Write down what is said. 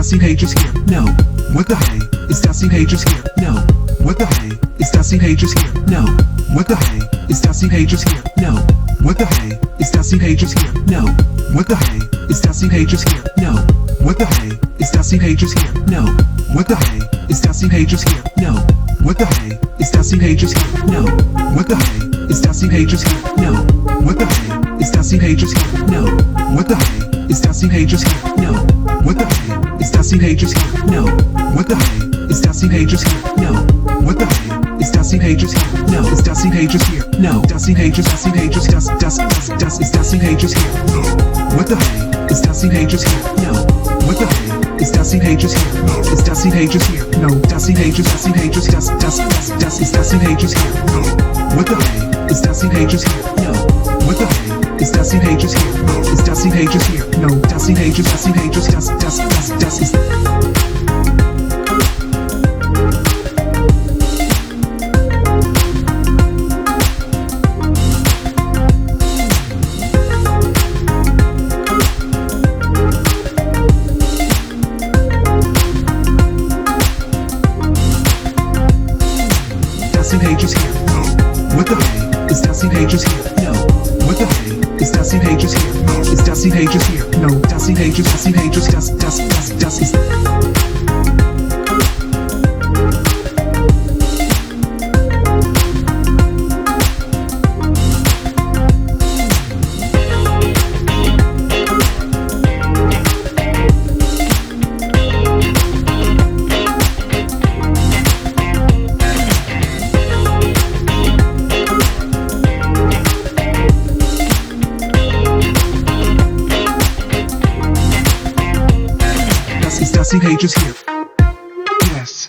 Dusty Pages here? No. What the hey? Is Dusty Pages here? No. What the hey? Is Dusty Pages here? No. What the hey? Is Dusty Pages here? No. What the hey? Is Dusty Pages here? No. What the hey? Is Dusty Pages here? No. What the hey? Is Dusty Pages here? No. What the hey? Is Dusty Pages here? No. What the hey? Is Dusty Pages here? No. What the hey? Is Dusty Pages here? No. What the hey? Is Dusty Pages here? No. What the hey? Is Dusty Pages here? No. What the hey? Is Dusty Pages here? No. What the hey? Is Dusty Pages here? No. What the hey? Is Dusty Pages here? No. Is Dusty Pages here? No. Dusty Pages, Dusty Pages, Dust, is Dusty Pages here? No. What the hey? Is Dusty Pages here? No. What the hey? Is Dusty Pages here? No. Is Dusty Pages here? No. Dusty Pages, Dusty Pages, Dust, is Dusty Pages here? No. What the hey? Is Dusty Pages here? No. What the hey? Is Dusty Pages here? No. Is Dusty Pages here? No. Dusty Pages, Dust, is Dusty Pages here? No. What the hey? Is Dusty Pages here? No. What the hey? Is Dusty Pages here? No. Is Dusty Pages here? No. Dusty Pages, Dust, is Dusty Pages here? Yes.